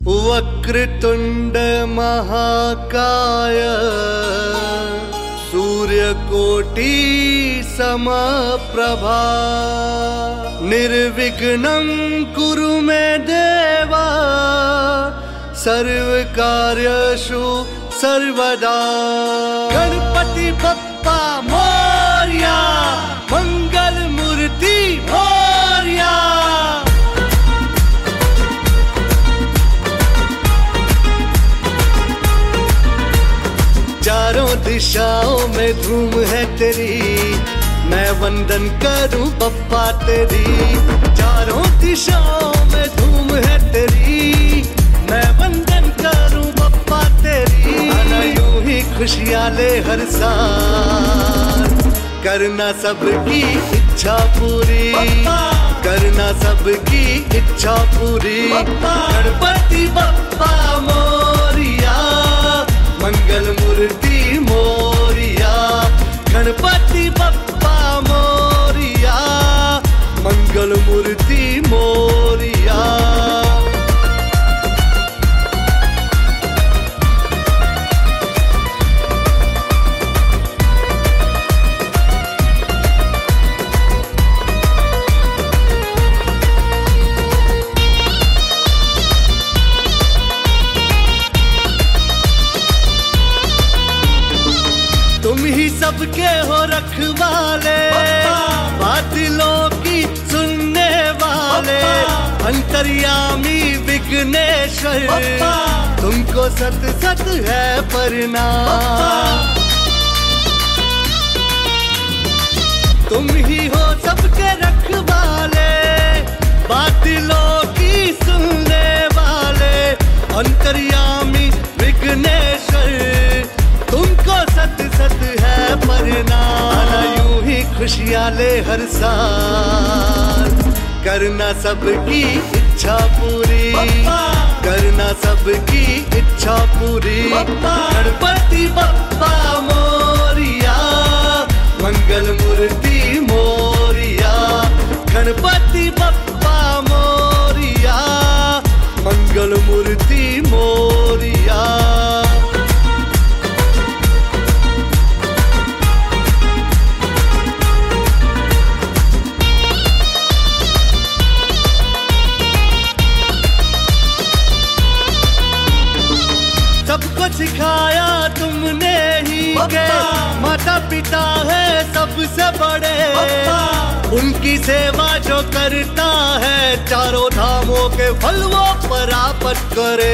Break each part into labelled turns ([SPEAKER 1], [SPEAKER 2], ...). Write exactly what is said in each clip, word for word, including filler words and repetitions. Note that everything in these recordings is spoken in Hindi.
[SPEAKER 1] वक्रतुंड महाकाय सूर्यकोटि समप्रभा निर्विघ्नं कुरु मे देवा सर्वकार्येषु सर्वदा। गणपति बप्पा मोरया, मंगल मूर्ति मोरया। चारों दिशाओं में धूम है तेरी, मैं वंदन करूं बप्पा तेरी। चारों दिशाओं में धूम है तेरी, मैं वंदन करूं बप्पा तेरी। आना यूं ही खुशियां ले हर साल, करना सबकी इच्छा पूरी, करना सबकी इच्छा पूरी। गणपति बप्पा मोरया, मंगल मूर्ति मोरया। गणपति बप्पा मोरया, मंगल मूर्ति मोरया। तुम ही सबके हो रखवाले, बादलों की सुनने वाले। अंतर्यामी विघ्नेश्वर, तुमको सत सत है प्रणाम। तुम ही हो सबके रखवाले, बादलों की सुनने वाले। अंतर्यामी विघ्नेश्वर, तुमको सत सत है प्रणाम। आना यूं ही खुशियां ले हर साल, करना सबकी इच्छा पूरी, करना सबकी इच्छा पूरी। गणपति बप्पा मोरया, मंगल मूर्ति मोरया। गणपति बप्पा मोरया, मंगल मूर्ति मोरया। सबको सिखाया तुमने ही के माता पिता है सबसे बड़े। उनकी सेवा जो करता है, चारों धामों के फल वो प्राप्त करे।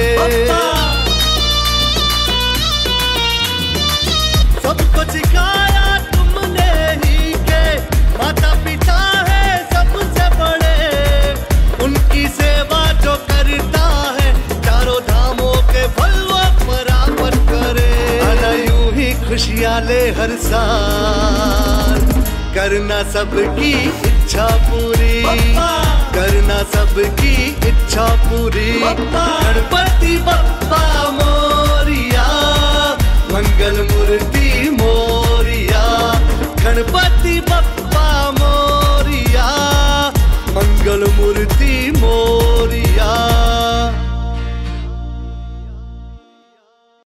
[SPEAKER 1] सबको सिखाया तुमने ही के माता पिता है सबसे बड़े। उनकी सेवा जो करता है, चारों धामों के फल प्राप्त करे। आना यूं ही खुशियां ले हर साल, करना सबकी इच्छा पूरी, करना सबकी इच्छा पूरी। गणपति बप्पा मोरया, मंगल मूर्ति